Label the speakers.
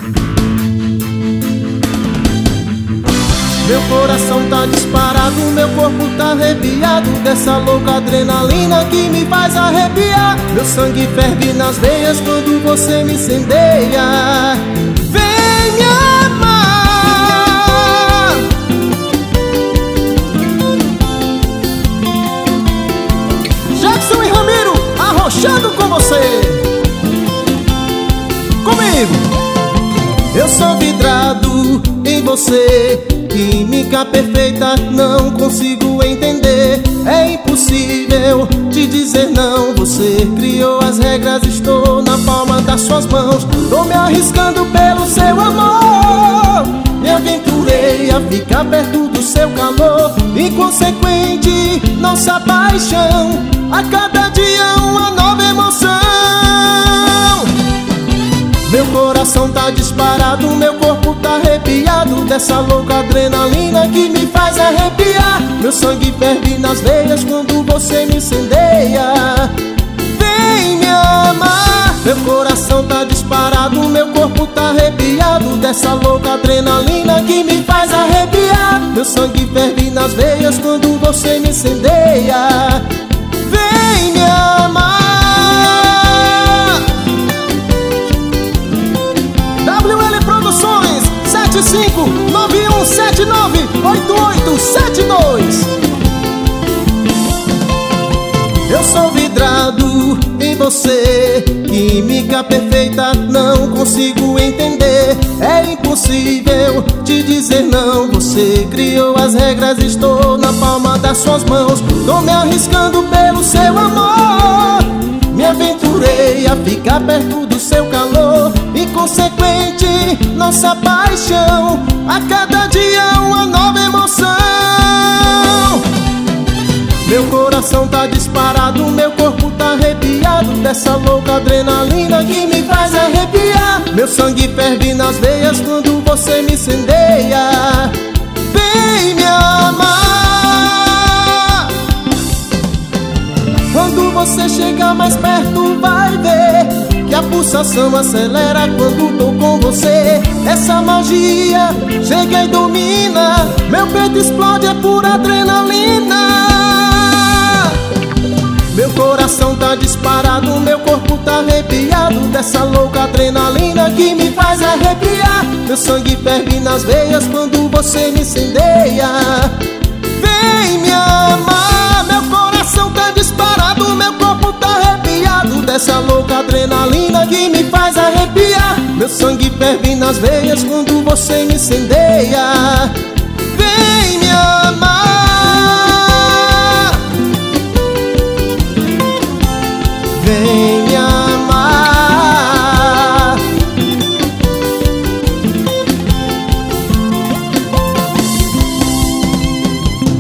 Speaker 1: Meu coração tá disparado, meu corpo tá arrepiado, dessa louca adrenalina que me faz arrepiar. Meu sangue ferve nas veias quando você me incendeia. Vem me amar. Jackson e Ramiro arrochando com você. Comigo. Eu sou vidrado em você, química perfeita, não consigo entender. É impossível te dizer não. Você criou as regras, estou na palma das suas mãos. Tô me arriscando pelo seu amor. Me aventurei a ficar perto do seu calor. Inconsequente, nossa paixão, a cada dia uma nova emoção. Meu coração tá disparado, meu corpo tá arrepiado, dessa louca adrenalina que me faz arrepiar. Meu sangue ferve nas veias quando você me incendeia. Vem me amar. Meu coração tá disparado, meu corpo tá arrepiado, dessa louca adrenalina que me faz arrepiar. Meu sangue ferve nas veias quando você me incendeia. Vem me amar. WL Produções 7591798872. Eu sou vidrado em você, química perfeita, não consigo entender. É impossível te dizer não. Você criou as regras, estou na palma das suas mãos. Tô me arriscando pelo seu amor. Me aventurei a ficar perto do seu calor. Inconsequente, nossa paixão, a cada dia uma nova emoção. Meu coração tá disparado, meu corpo tá arrepiado, dessa louca adrenalina que me faz arrepiar. Meu sangue ferve nas veias quando você me incendeia. Vem me amar. Quando você chegar mais perto vai ver que a pulsação acelera quando tô com você. Essa magia chega e domina, meu peito explode, é pura adrenalina. Meu coração tá disparado, meu corpo tá arrepiado, dessa louca adrenalina que me faz arrepiar. Meu sangue ferve nas veias quando você me incendeia. Vem me amar. Meu coração tá disparado, meu corpo tá arrepiado, dessa louca adrenalina que me faz arrepiar. Meu sangue ferve nas veias quando você me incendeia.